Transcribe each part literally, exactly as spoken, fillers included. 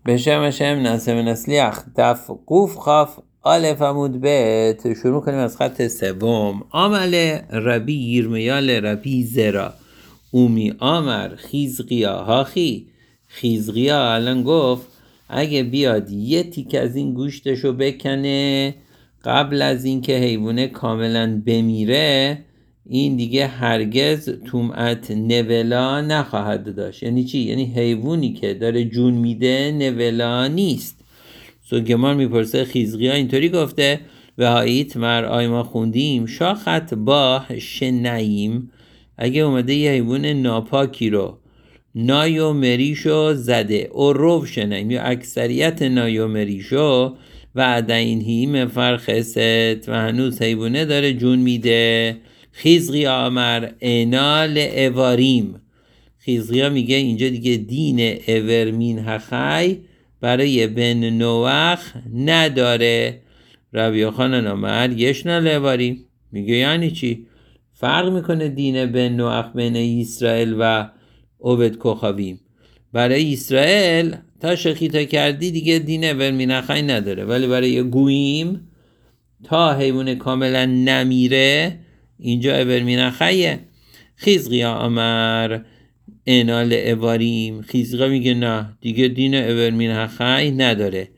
بشم بشم نصب نسلیخ دف قوف خاف آلف عمود بیت. شروع کنیم از خط سوم. عمل ربی یرمیال ربی زرا اومی آمر خیزقیا هاخی. خیزقیا الان گفت اگه بیاد یه تیک از این گوشتشو بکنه قبل از اینکه حیوانه کاملا بمیره، این دیگه هرگز طمأت نولا نخواهد داشت. یعنی چی؟ یعنی حیوانی که داره جون میده نولا نیست. سوگمان میپرسه خیزقیا اینطوری گفته و هاییت مر آی ما خوندیم شاخت با شنعیم، اگه اومده یه حیوان ناپاکی رو نایو مریشو زده او رو شنعیم یا اکثریت نایو مریشو و عدینهی مفرخست و هنوز حیوانه داره جون میده. خیزقیا امر اینال اواریم. خیزقیا میگه اینجا دیگه دین اورمین هخی برای بن نوخ نداره. ربی یوحنان امر یشنال اواریم، میگه یعنی چی؟ فرق میکنه دین بن نوخ بین اسرائیل و عبد کوخاویم. برای اسرائیل تا شخیتا کردی دیگه دین اورمین هخی نداره، ولی برای گوییم تا حیوان کاملا نمیره اینجا اورمین هخیه. خیزقیا امر اینال اواریم. خیزقیا میگه نه دیگه دین اورمین هخی نداره.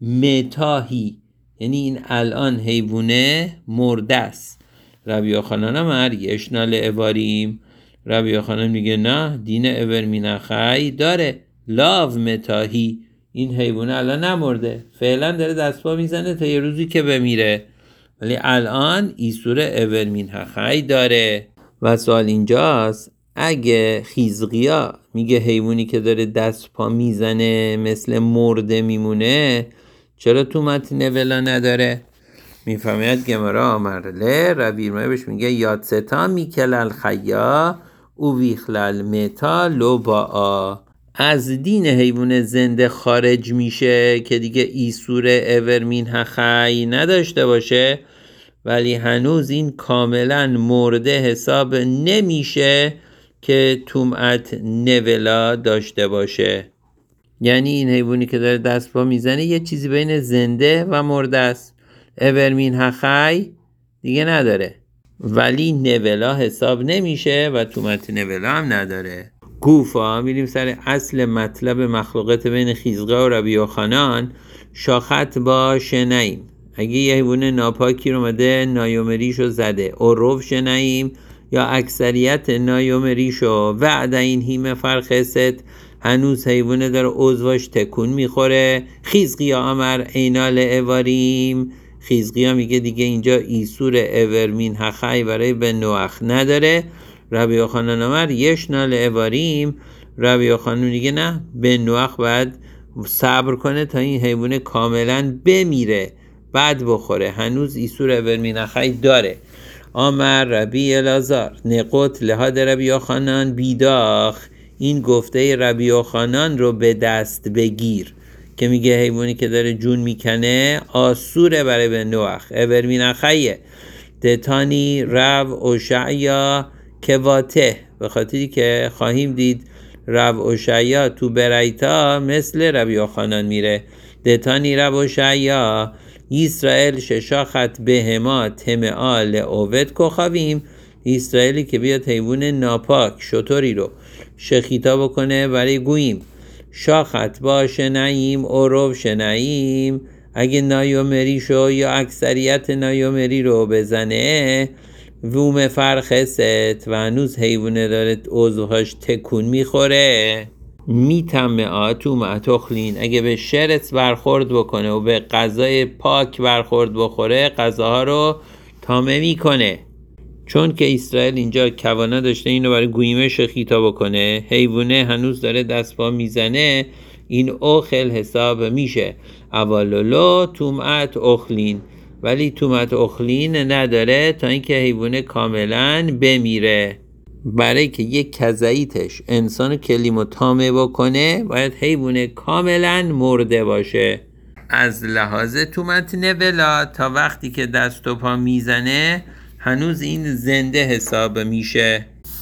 متاهی یعنی این الان حیوانه مرده است. ربی یوحنان امر یشنال اواریم. ربی یوحنان میگه نه دین اورمین هخی داره. لاو متاهی، این حیوانه الان نمرده، فعلا داره دست پا میزنه تا یه روزی که بمیره، ولی الان ایسور اورمین هخی داره. و سوال اینجاست اگه خیزقیا میگه حیوانی که داره دست پا میزنه مثل مرده میمونه، چرا تو متن نولا نداره؟ میفهمید گمرا آمرله ربی یرمیا بهش میگه یاد ستا میکل الخیا او ویخلال متا لو با. از دین حیوان زنده خارج میشه که دیگه ایسور اورمین هخی نداشته باشه، ولی هنوز این کاملا مرده حساب نمیشه که طمأت نولا داشته باشه. یعنی این حیوانی که داره دست پا میزنه یه چیزی بین زنده و مرده است. اورمین هخی دیگه نداره، ولی نولا حساب نمیشه و طمأت نولا هم نداره. گوفا میریم سر اصل مطلب مخلوقات بین خیزقیا و ربی یوحنان. شاخت با شنعیم، اگه یه حیوان ناپاکی رو مده نایومریشو زده او رو شنعیم یا اکثریت نایومریشو و عدینهی مفرخست، هنوز حیوانه داره عضواش تکون میخوره. خیزقیا امر اینال اواریم. خیزقیا میگه دیگه اینجا ایسور اورمین هخی برای بن نوخ نداره. ربی یوحنان امر یشنال اواریم. ربی یوحنان میگه نه بن نوخ باید صبر کنه تا این حیوان کاملا بمیره بعد بخوره، هنوز ایسور اورمین هخی داره. آمر ربی الازار نقوت لحاد ربی یوحنان بیداخ. این گفته ربی یوحنان رو به دست بگیر که میگه حیوانی که داره جون میکنه آسوره برای بن نوخ اورمین هخیه. دتانی رب اوشعیا کواته، به خاطری که خواهیم دید رب اوشعیا تو برایتا مثل ربی یوحنان میره. دتانی رب اوشعیا اسرائیل ششاخت بهما تمعا لعوت کوخاویم. اسرائیلی که بیاد حیوان ناپاک شطوری رو شخیتا بکنه برای گوییم. شاخت با شنعیم او رو شنعیم، اگه نایومری شو یا اکثریت نایومری رو بزنه ووم فرخست و هنوز حیوانه داره عضوهاش تکون میخوره. میتمعا تو معتخلین، اگه به شرط برخورد بکنه و به غذای پاک برخورد بخوره غذاها رو تامه میکنه. چون که اسرائیل اینجا کوانا داشته اینو برای گویمه شخیتا بکنه، حیوانه هنوز داره دست پا میزنه، این اوخل حساب میشه. اولولو طمأت اخلین، ولی طمأت اخلین نداره تا اینکه حیوانه کاملا بمیره. برای که یک کزاییتش انسان کلیمو تامه بکنه باید حیوانه کاملا مرده باشه. از لحاظ طمأت نولا تا وقتی که دست و پا میزنه هنوز این زنده حساب میشه.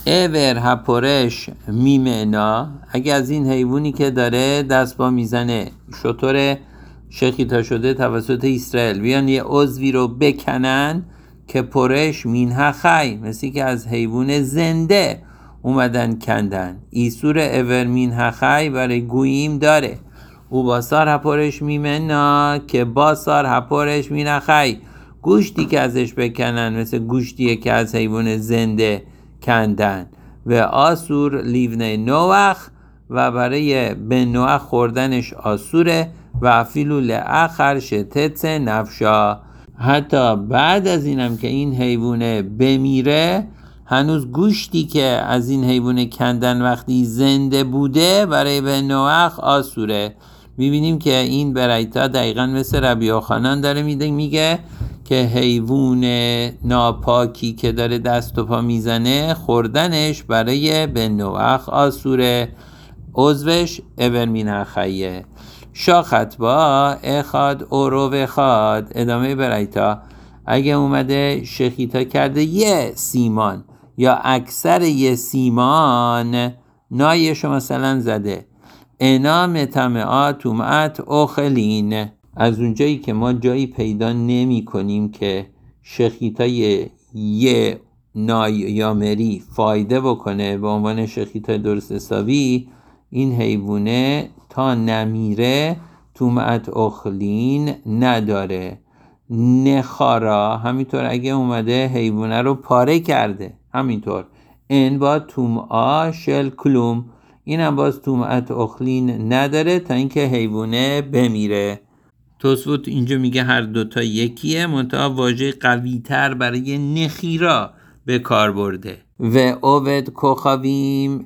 اور هپورش میمنا، اگه از این حیوانی که داره دست با میزنه، شطور شخیتا شده توسط اسرائیل، بیان یه عضوی رو بکنن که پرش مینها خی، مثل که از حیوان زنده اومدن کندن. ایسور اور مینها خی برای گوییم داره. او باسار هپورش میمنا که باسار هپورش مینها خی، گوشتی که ازش بکنن مثل گوشتیه که از حیوان زنده کندن. و آسور لیونه نوخ، و برای بن نوخ خوردنش آسوره. و افیلو لآخر شتت نفشا، حتی بعد از اینم که این حیوانه بمیره، هنوز گوشتی که از این حیوانه کندن وقتی زنده بوده برای بن نوخ آسوره. میبینیم که این برایتا دقیقا مثل ربی یوحنان داره میده، میگه که حیوان ناپاکی که داره دست و پا میزنه خوردنش برای بن نوخ آسوره، عضوش اور مینها خیه. شاخت با اخاد اورو بخاد، ادامه برایتا، اگه اومده شخیتا کرده یه سیمان یا اکثر یه سیمان، نایشو مثلا زده، انا متمعا تومعت اخلین، از اونجایی که ما جایی پیدا نمی کنیم که شخیتای یه نای یا مری فایده بکنه به عنوان شخیتای درست حسابی، این حیوانه تا نمیره تومعت اخلین نداره. نخارا همینطور اگه اومده حیوانه رو پاره کرده، همینطور این با تومعا شل کلوم، این هم باز تومعت اخلین نداره تا اینکه حیوانه بمیره. توسفوت اینجا میگه هر دوتا یکیه، منتها واژه قوی تر برای نخیرا به کار برده. و اوود کوخاویم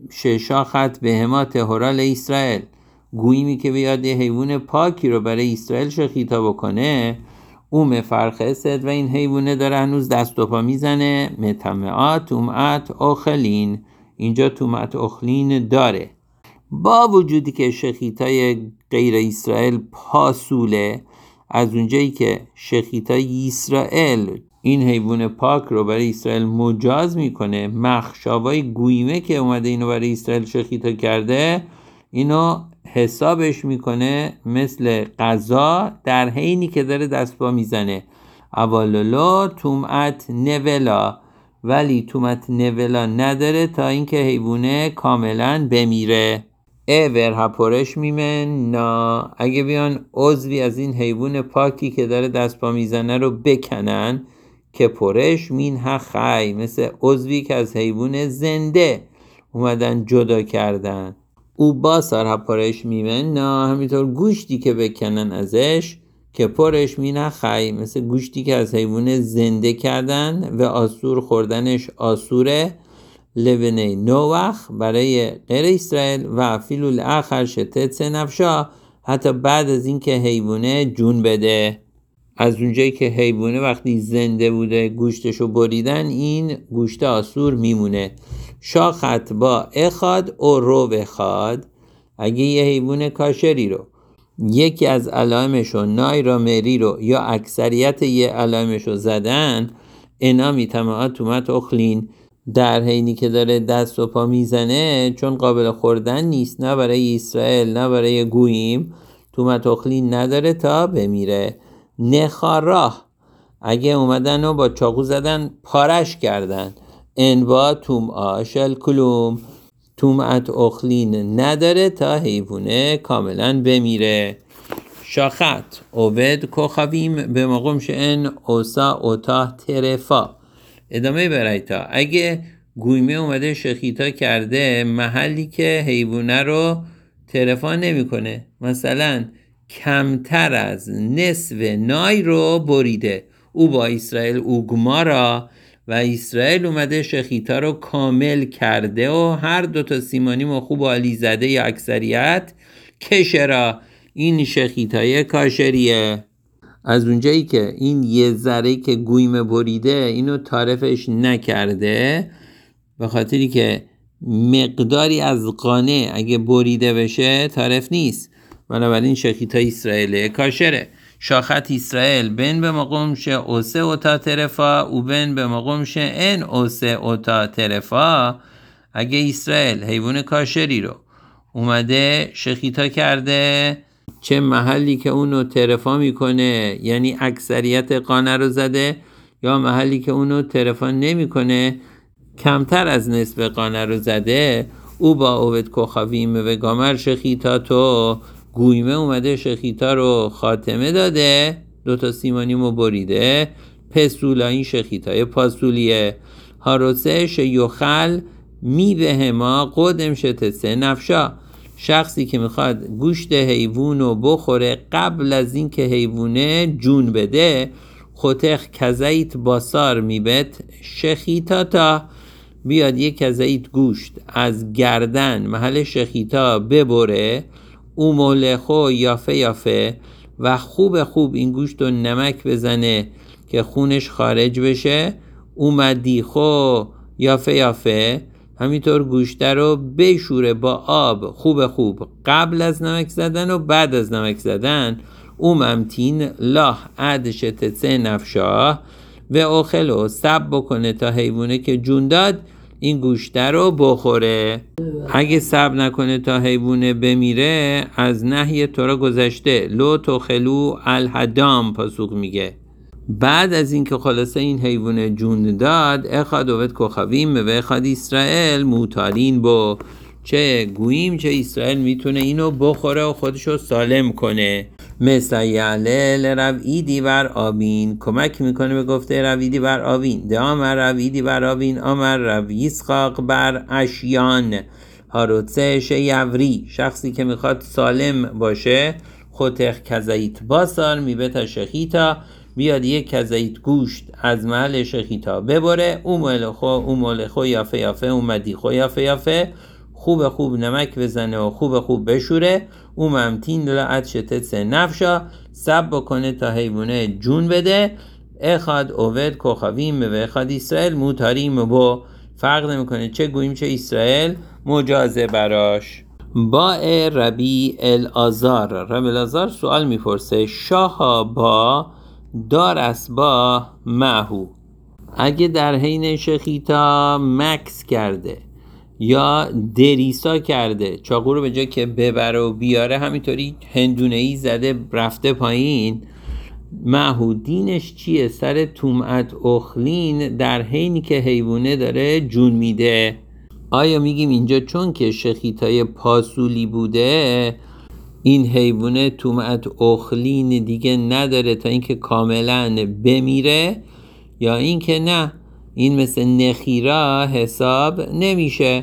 ششاخت به هما تهورال اسرائیل، گوییمی که بیاد یه حیوان پاکی رو برای اسرائیل شخیتا بکنه، او مفرخست و این حیوانه داره هنوز دست و پا میزنه، متمعات تومعت اخلین، اینجا تومعت اخلین داره. با وجودی که شخیتای غیر اسرائیل پاسوله، از اونجایی که شخیتای اسرائیل این حیوان پاک رو برای اسرائیل مجاز میکنه، مخشاوای گویمه که اومده اینو برای اسرائیل شخیتا کرده، اینو حسابش میکنه مثل غذا در حینی که داره دست با میزنه. اولولو تومعت نولا، ولی تومعت نولا نداره تا اینکه حیوانه کاملا بمیره. اور هپورش میمن نا، اگه بیان عضوی از این حیوان پاکی که داره دست پا میزنه رو بکنن که پرش مینها خی، مثل عضوی که از حیوان زنده اومدن جدا کردن. او باسار هپورش میمن نا، همینطور گوشتی که بکنن ازش که پرش مینها خی، مثل گوشتی که از حیوان زنده کردن و آسور خوردنش آسوره. لبنه نوخ برای غیر اسرائیل و افیلو لآخر شتت نفشا، حتی بعد از این که حیوانه جون بده. از اونجایی که حیوانه وقتی زنده بوده گوشتشو بریدن، این گوشت آسور میمونه. شاخت با اخاد او رو بخاد، اگه یه حیوان کاشری رو یکی از علائمشو نای را مری رو یا اکثریت یه علائمشو زدن، اینا میتمعات تومعت اخلین، در حینی که داره دست و پا میزنه، چون قابل خوردن نیست، نه برای اسرائیل نه برای گوییم، تومعت اخلین نداره تا بمیره. نخاراه، اگه اومدن و با چاقو زدن پارش کردن، انوا تومعا شل کلوم، تومعت اخلین نداره تا حیوانه کاملا بمیره. شاخت اوود کوخاویم به مقوم شئن اوسا اوتا ترفا، ادامه برایتا، اگه گویمه اومده شخیتا کرده محلی که حیوانه رو ترفا نمیکنه، مثلا کمتر از نصف نای رو بریده، او با اسرائیل اوگمارا، و اسرائیل اومده شخیتا رو کامل کرده و هر دوتا سیمانی خوب عالی زده یا اکثریت کشرا، این شخیتای کاشریه. از اونجایی که این یه ذره که گویمه بریده اینو تعرفش نکرده، به خاطری که مقداری از قانه اگه بریده بشه تعرف نیست، بنابراین شخیتای اسرائیل کاشره. شاخت اسرائیل بن به مقومش اوسه اوتا ترفا و بن به مقومش ان اوسه اوتا ترفا. اگه اسرائیل حیوان کاشری رو اومده شخیتا کرده، چه محلی که اونو ترفا میکنه یعنی اکثریت قانه رو زده، یا محلی که اونو ترفا نمیکنه کمتر از نصف قانه رو زده، او با اوید کوخاویم و گامر شخیتا تو گویمه اومده شخیتا رو خاتمه داده، دوتا سیمانیمو بریده، پسولا این شخیتای پاسولیه هاروسه شیوخل می به ما قدم شتسه نفشا. شخصی که میخواد گوشت حیوان رو بخوره قبل از این که حیوانه جون بده، خوتخ کزایت باسار میبت شخیتا تا بیاد یک کزایت گوشت از گردن محل شخیتا ببره، او مولخو یافه یافه و خوب خوب این گوشت رو نمک بزنه که خونش خارج بشه، او مدیخو یافه یافه همینطور گوشته رو بشوره با آب خوب خوب قبل از نمک زدن و بعد از نمک زدن، او ممتین لاه عدش تتسه نفشاه و اخلو سب بکنه تا حیوانه که جون داد این گوشته رو بخوره. اگه سب نکنه تا حیوانه بمیره از نهی تورا گذشته، لو تخلو الهدام پاسوق میگه. بعد از اینکه خلاصه این حیوان جون داد، اخاد اوید کوخاویم و اخاد اسرائیل موتالین با، چه گوییم چه اسرائیل میتونه اینو بخوره و خودشو سالم کنه. مثل یعلل رویدی بر آبین، کمک میکنه به گفته رویدی بر آبین. ده آمر رویدی بر آبین آمر رویسخاق بر اشیان هاروتسه شیوری. شخصی که میخواد سالم باشه خوتخ کزایت باسار میبتا شخیتا، بیاد یک کزایت گوشت از محل شخیتا ببره، او مولخو او مولخو یافه یافه او مدیخو یافه یافه خوب خوب نمک بزنه و خوب خوب بشوره، او ممتین لعت شتت سه نفشا سب بکنه تا حیوانه جون بده. اخاد اوید کوخاویم و اخاد اسرائیل موتاریم با، فرق نمیکنه چه گوییم چه اسرائیل مجازه براش. با ربی الازار، ربی الازار سوال میپرسه شاها با دار اسبا معهو، اگه در حین شخیتا مکس کرده یا دریسا کرده، چاقو رو به جای که ببره و بیاره همینطوری هندونه‌ای زده رفته پایین، معهو دینش چیه؟ سر تومعت اخلین در حینی که حیوانه داره جون میده. آیا میگیم اینجا چون که شخیتای پاسولی بوده این حیوانه تومعت اخلین دیگه نداره تا اینکه کاملا بمیره، یا اینکه نه این مثل نخیرا حساب نمیشه؟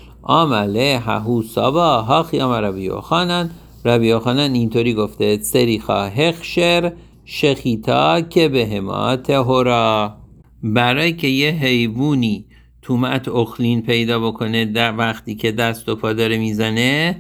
آمله ههو سابا ها خیام ربی یوخانن، ربی یوخانن اینطوری گفته سریخا هخشر شخیتا که به هما تهورا. برای که یه حیوانی تومعت اخلین پیدا بکنه در وقتی که دست و پا داره میزنه،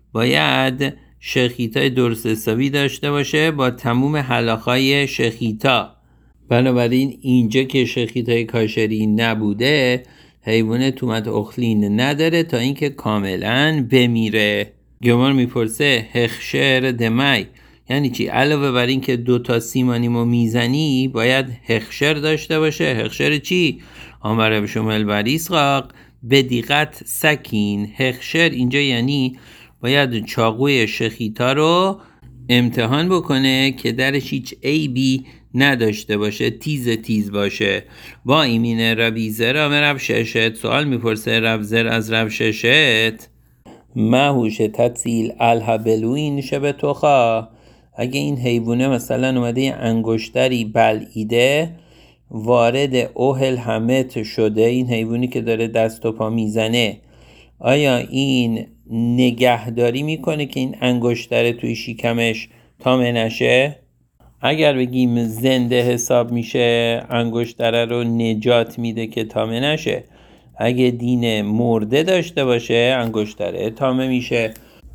باید شخیتای درست حسابی داشته باشه با تموم حلاخای شخیتا. بنابراین اینجا که شخیتای کاشری نبوده حیوان تومت اخلین نداره تا اینکه کاملا بمیره. گمان میپرسه هخشر دمی یعنی چی؟ علاوه بر این که دوتا سیمانیمو میزنی باید هخشر داشته باشه. هخشر چی؟ آمره بشمل بریسقاق به دیقت سکین. هخشر اینجا یعنی باید چاقوی شخیتا رو امتحان بکنه که درش هیچ عیبی نداشته باشه، تیز تیز باشه. با ایمین ربی زر آمه رب ششت، سوال میپرسه رب زر از رب ششت محوش تطیل الهبلوین شبه توخا، اگه این حیوانه مثلا اومده یه انگشتری بلعیده وارد اوهل همت شده، این حیوانی که داره دست و پا میزنه آیا این نگهداری میکنه که این انگشتر توی شکمش تامه نشه؟ اگر بگیم زنده حساب میشه انگشتر رو نجات میده که تامه نشه. اگه دین مرده داشته باشه انگشتره تامه میشه.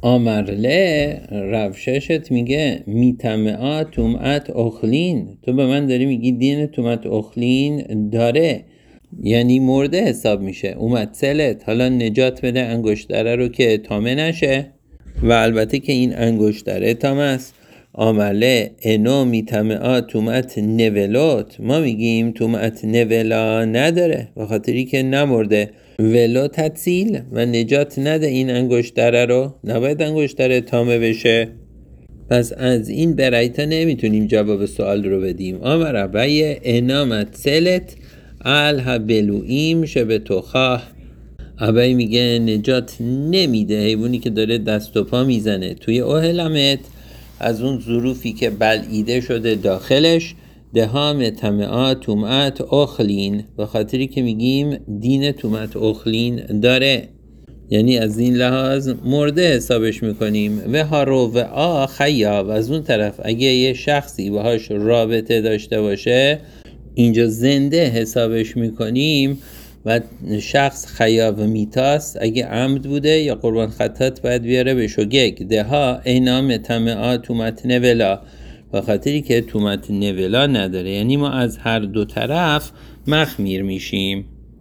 آمرله روششت میگه میتمعا تومعت اخلین، تو به من داری میگی دین تومعت اخلین داره یعنی مرده حساب میشه. اومد سلت حالا نجات بده انگشتره رو که تامه نشه، و البته که این انگشتره تامه است. عمله انو میتمعا تومت نولات، ما میگیم تومت نولا نداره و خاطری که نمرده. ولا تتسیل و نجات نده این انگشتره رو، نباید انگشتره تامه بشه. پس از این برایتا نمیتونیم جواب سوال رو بدیم. آمر ابی انامت سلت الهبلویم شبه توخاه. ابی میگه نجات نمیده حیوانی که داره دست و پا میزنه توی اوهلمت از اون ظروفی که بلعیده شده داخلش. دهام تمعات تومعت اخلین، به خاطری که میگیم دین تومعت اخلین داره، یعنی از این لحاظ مرده حسابش میکنیم. و هارو و آ خیاب، از اون طرف اگه یه شخصی باهاش رابطه داشته باشه اینجا زنده حسابش میکنیم و شخص خیاب میتاست. اگه عمد بوده یا قربان خطات باید بیاره به شگگ. ده ها اینام تمعا تومت نولا، و خاطری که تومت نولا نداره، یعنی ما از هر دو طرف مخمیر میشیم.